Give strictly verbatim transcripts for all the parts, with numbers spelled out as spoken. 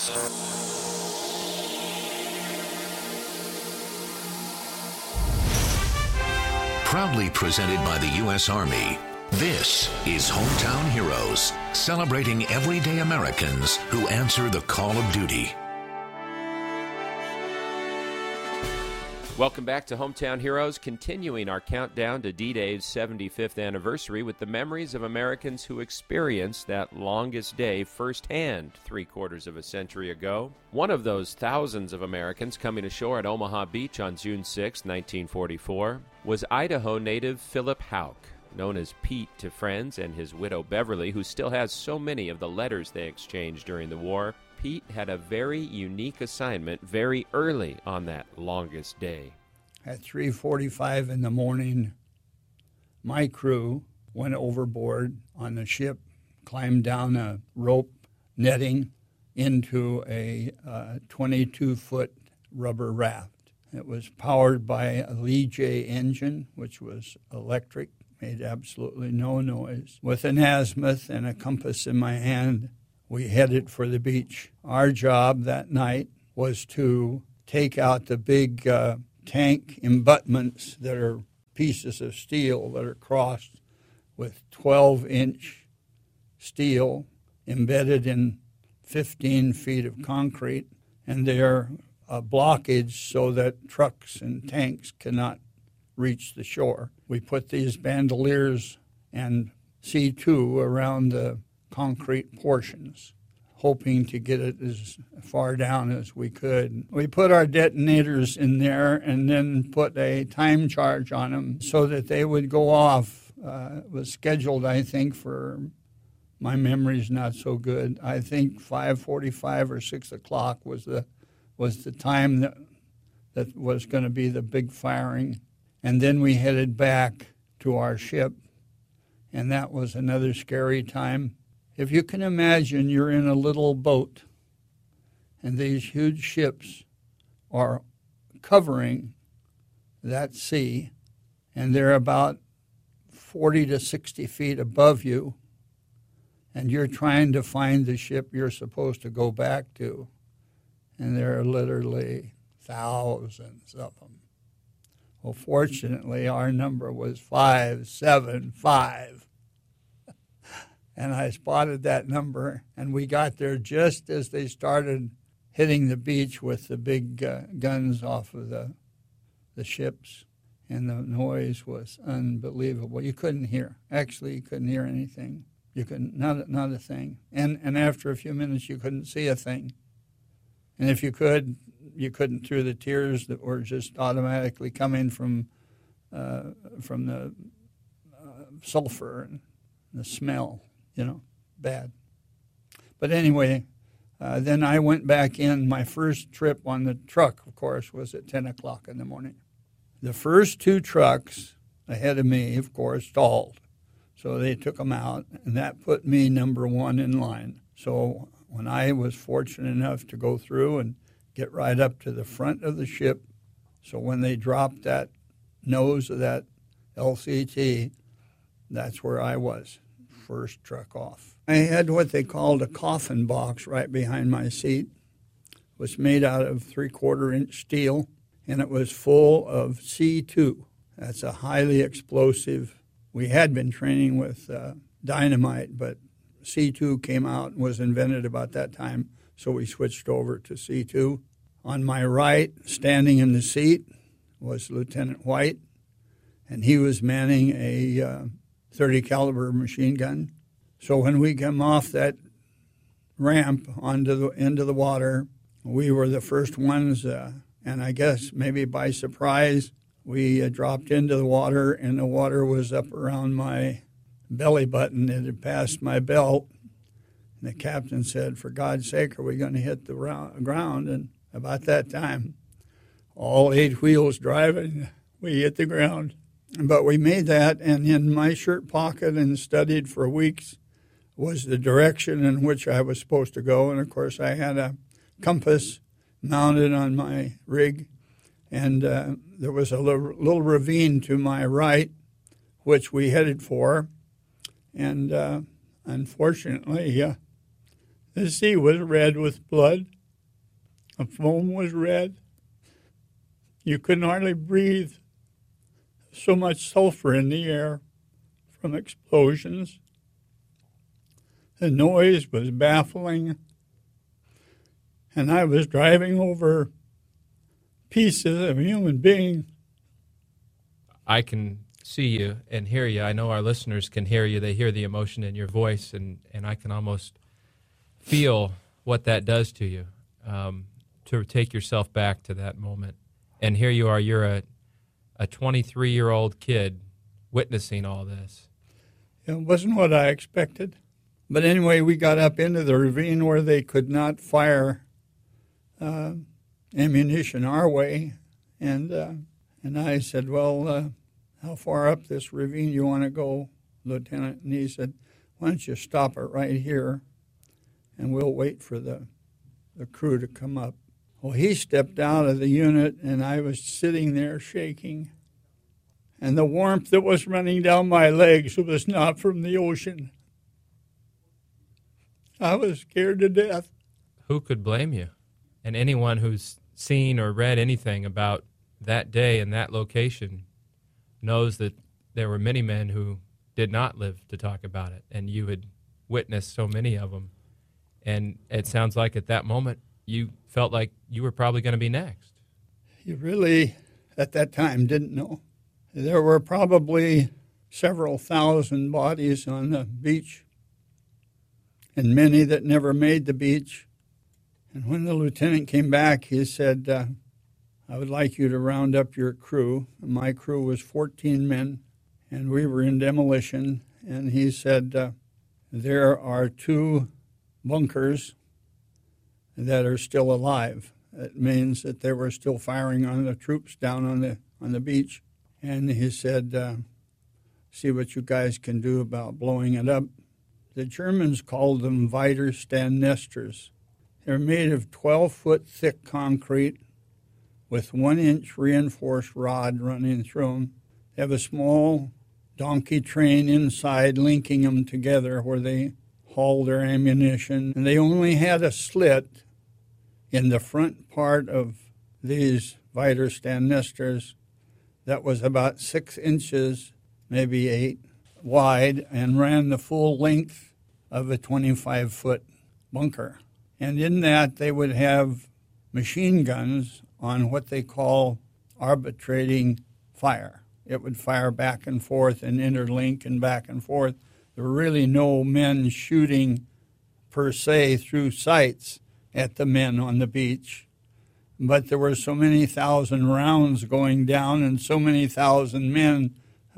Proudly presented by the U S Army, this is Hometown Heroes, celebrating everyday Americans who answer the call of duty. Welcome back to Hometown Heroes, continuing our countdown to D-Day's seventy-fifth anniversary with the memories of Americans who experienced that longest day firsthand three quarters of a century ago. One of those thousands of Americans coming ashore at Omaha Beach on June sixth, nineteen forty-four, was Idaho native Philip Houck, known as Pete to friends and his widow Beverly, who still has so many of the letters they exchanged during the war. Pete had a very unique assignment very early on that longest day. At three forty-five in the morning, my crew went overboard on the ship, climbed down a rope netting into a uh, twenty-two foot rubber raft. It was powered by a Lee J engine, which was electric, made absolutely no noise. With an azimuth and a compass in my hand, we headed for the beach. Our job that night was to take out the big uh, tank embutments that are pieces of steel that are crossed with twelve inch steel embedded in fifteen feet of concrete, and they're a blockage so that trucks and tanks cannot reach the shore. We put these bandoliers and C two around the concrete portions, hoping to get it as far down as we could. We put our detonators in there and then put a time charge on them so that they would go off. Uh, it was scheduled, I think, for, my memory's not so good, I think five forty-five or six o'clock was the was the time that that was going to be the big firing. And then we headed back to our ship, and that was another scary time. If you can imagine, you're in a little boat, and these huge ships are covering that sea, and they're about forty to sixty feet above you, and you're trying to find the ship you're supposed to go back to, and there are literally thousands of them. Well, fortunately, our number was five seven five. And I spotted that number, and we got there just as they started hitting the beach with the big uh, guns off of the the ships, and the noise was unbelievable. You couldn't hear. Actually, you couldn't hear anything. You couldn't, not, not a thing. And, and after a few minutes, you couldn't see a thing. And if you could, you couldn't through the tears that were just automatically coming from, uh, from the uh, sulfur and the smell. You know, bad. But anyway, uh, then I went back in. My first trip on the truck, of course, was at ten o'clock in the morning. The first two trucks ahead of me, of course, stalled. So they took them out, and that put me number one in line. So when I was fortunate enough to go through and get right up to the front of the ship, so when they dropped that nose of that L C T, that's where I was. First truck off. I had what they called a coffin box right behind my seat. It was made out of three-quarter inch steel, and it was full of C two. That's a highly explosive. We had been training with uh, dynamite, but C two came out and was invented about that time, so we switched over to C two. On my right, standing in the seat, was Lieutenant White, and he was manning a uh, thirty caliber machine gun. So when we come off that ramp onto the into the water, we were the first ones, uh, and I guess maybe by surprise, we uh, dropped into the water, and the water was up around my belly button. It had passed my belt, and the captain said, "For God's sake, are we going to hit the round, ground?" And about that time, all eight wheels driving, we hit the ground. But we made that, and in my shirt pocket and studied for weeks was the direction in which I was supposed to go. And, of course, I had a compass mounted on my rig, and uh, there was a little, little ravine to my right, which we headed for. And uh, unfortunately, uh, The sea was red with blood. The foam was red. You couldn't hardly breathe. So much sulfur in the air from explosions. The noise was baffling. And I was driving over pieces of human beings. I can see you and hear you. I know our listeners can hear you. They hear the emotion in your voice, and, and I can almost feel what that does to you, um, to take yourself back to that moment. And here you are, you're a a twenty-three-year-old kid witnessing all this. It wasn't what I expected. But anyway, we got up into the ravine where they could not fire uh, ammunition our way. And uh, and I said, well, uh, how far up this ravine do you want to go, Lieutenant? And he said, why don't you stop it right here, and we'll wait for the, the crew to come up. Well, he stepped out of the unit, and I was sitting there shaking. And the warmth that was running down my legs was not from the ocean. I was scared to death. Who could blame you? And anyone who's seen or read anything about that day and that location knows that there were many men who did not live to talk about it, and you had witnessed so many of them. And it sounds like at that moment you felt like you were probably going to be next. You really, at that time, didn't know. There were probably several thousand bodies on the beach, and many that never made the beach. And when the lieutenant came back, he said, uh, I would like you to round up your crew. And my crew was fourteen men, and we were in demolition. And he said, uh, there are two bunkers that are still alive. It means that they were still firing on the troops down on the on the beach. And he said, uh, see what you guys can do about blowing it up. The Germans called them Widerstandnesters. They're made of twelve-foot thick concrete with one-inch reinforced rod running through them. They have a small donkey train inside linking them together where they haul their ammunition. And they only had a slit in the front part of these Widerstandnesters that was about six inches, maybe eight, wide, and ran the full length of a twenty-five-foot bunker. And in that, they would have machine guns on what they call arbitrating fire. It would fire back and forth and interlink and back and forth. There were really no men shooting per se through sights at the men on the beach. But there were so many thousand rounds going down and so many thousand men,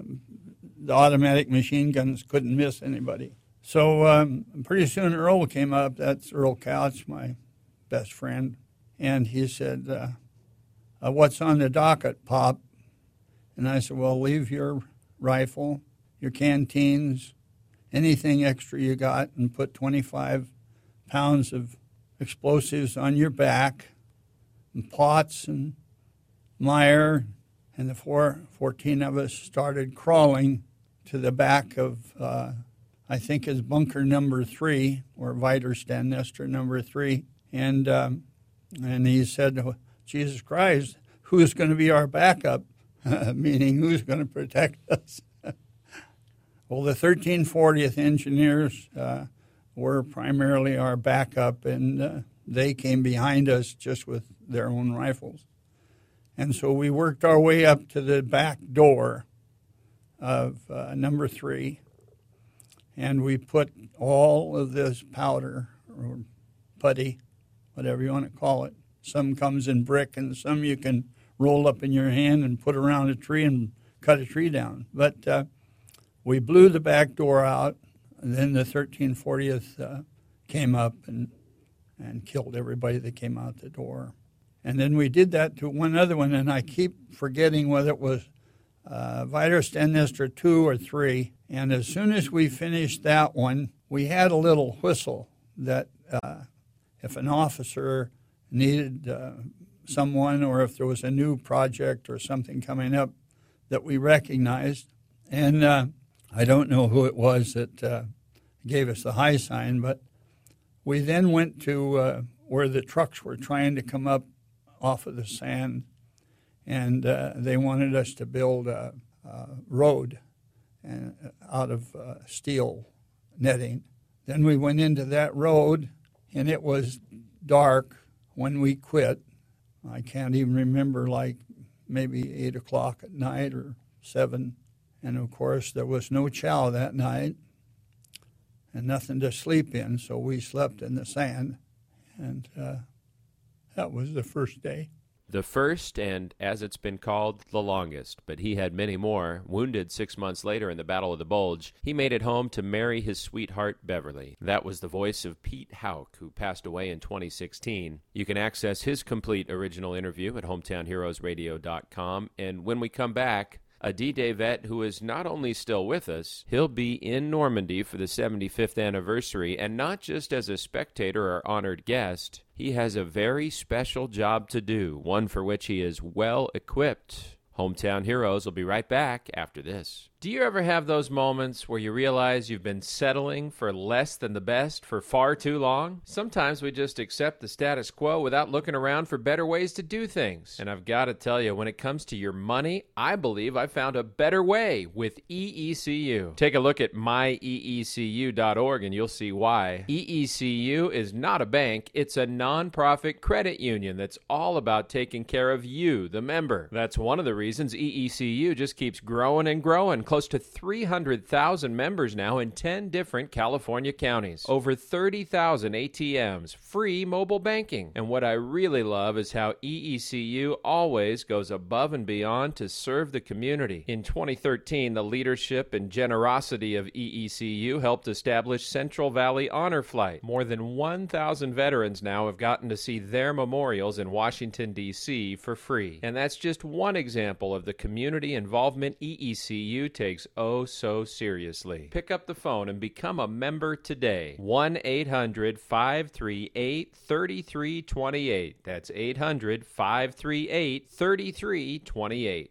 the automatic machine guns couldn't miss anybody. So um, pretty soon Earl came up. That's Earl Couch, my best friend. And he said, uh, uh, what's on the docket, Pop? And I said, well, leave your rifle, your canteens, anything extra you got, and put twenty-five pounds of explosives on your back, and pots and mire. And the four, fourteen of us started crawling to the back of, uh, I think is bunker number three, or Widerstandnester number three. And, um, and he said, oh, Jesus Christ, who's going to be our backup? Meaning who's going to protect us? Well, the thirteen fortieth Engineers uh, were primarily our backup, and uh, they came behind us just with their own rifles. And so we worked our way up to the back door of uh, number three, and we put all of this powder, or putty, whatever you want to call it. Some comes in brick, and some you can roll up in your hand and put around a tree and cut a tree down. But uh, we blew the back door out, and then the thirteen fortieth uh, came up and, and killed everybody that came out the door. And then we did that to one other one, and I keep forgetting whether it was uh, Widerstandnester two or three. And as soon as we finished that one, we had a little whistle that uh, if an officer needed uh, someone, or if there was a new project or something coming up that we recognized. And uh, I don't know who it was that uh, gave us the high sign, but We then went to uh, where the trucks were trying to come up off of the sand, and uh, they wanted us to build a, a road and, out of uh, steel netting. Then we went into that road, and it was dark when we quit. I can't even remember, like maybe eight o'clock at night or seven. And, of course, there was no chow that night and nothing to sleep in, so we slept in the sand. And uh, that was the first day. The first, and as it's been called, the longest, but he had many more. Wounded six months later in the Battle of the Bulge, he made it home to marry his sweetheart, Beverly. That was the voice of Pete Houck, who passed away in twenty sixteen. You can access his complete original interview at hometown heroes radio dot com, and when we come back, a D-Day vet who is not only still with us, he'll be in Normandy for the seventy-fifth anniversary, and not just as a spectator or honored guest. He has a very special job to do, one for which he is well equipped. Hometown Heroes will be right back after this. Do you ever have those moments where you realize you've been settling for less than the best for far too long? Sometimes we just accept the status quo without looking around for better ways to do things. And I've got to tell you, when it comes to your money, I believe I found a better way with E E C U. Take a look at my e e c u dot org and you'll see why. E E C U is not a bank, it's a nonprofit credit union that's all about taking care of you, the member. That's one of the reasons E E C U just keeps growing and growing. Close to three hundred thousand members now in ten different California counties. Over thirty thousand A T Ms, free mobile banking. And what I really love is how E E C U always goes above and beyond to serve the community. In twenty thirteen, the leadership and generosity of E E C U helped establish Central Valley Honor Flight. More than one thousand veterans now have gotten to see their memorials in Washington, D C for free. And that's just one example of the community involvement E E C U takes oh so seriously. Pick up the phone and become a member today. one eight hundred five three eight three three two eight. That's eight hundred five three eight three three two eight.